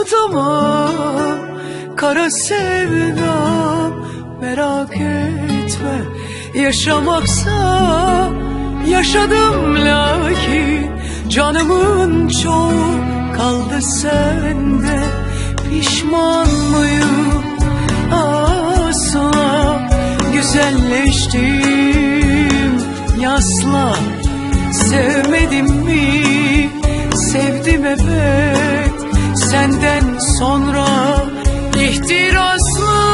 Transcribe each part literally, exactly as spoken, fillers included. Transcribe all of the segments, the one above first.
unutamam kara sevdam, merak etme. Yaşamaksa yaşadım lakin canımın çoğu kaldı sende. Pişman mıyım? Asla güzelleştim yasla. Sevmedim mi? Sevdim evet, senden sonra ihtirasla.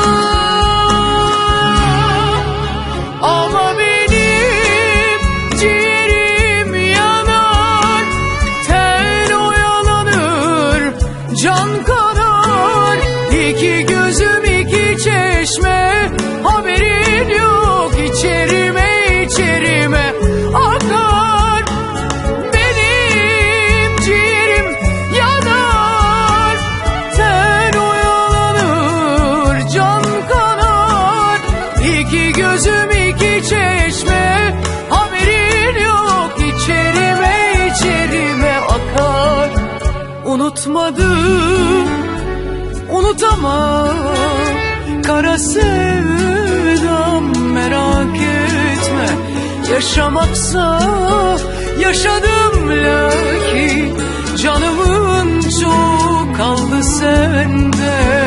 Ama benim ciğerim yanar, ten oyalanır, can kanar. İki gözüm iki çeşme, haberin yok, içerime içerime akar. Benim ciğerim yanar, ten oyalanır, can kanar. İki gözüm iki çeşme, haberin yok, içerime içerime akar. Unutmadım, unutamam kara sevdam, merak etme. Yaşamaksa yaşadım lakin canımın çoğu kaldı sende.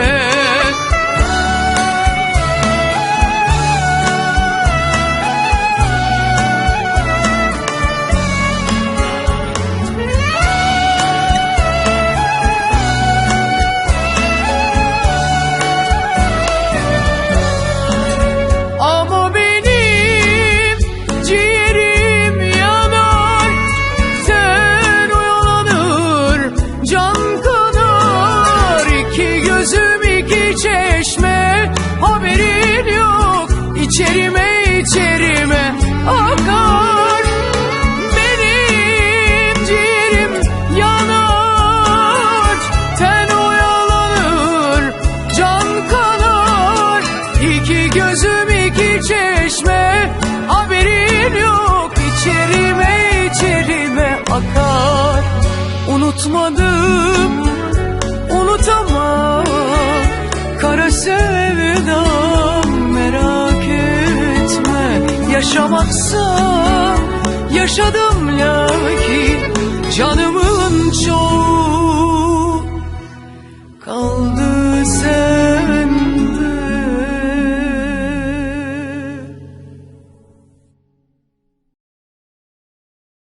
Haberin yok, içerime içerime akar. Benim ciğerim yanar, ten oyalanır, can kanar. İki gözüm iki çeşme, haberin yok, içerime içerime akar. Unutmadım, unutamam kara sevdam, merak etme. Yaşamaksa yaşadım lakin canım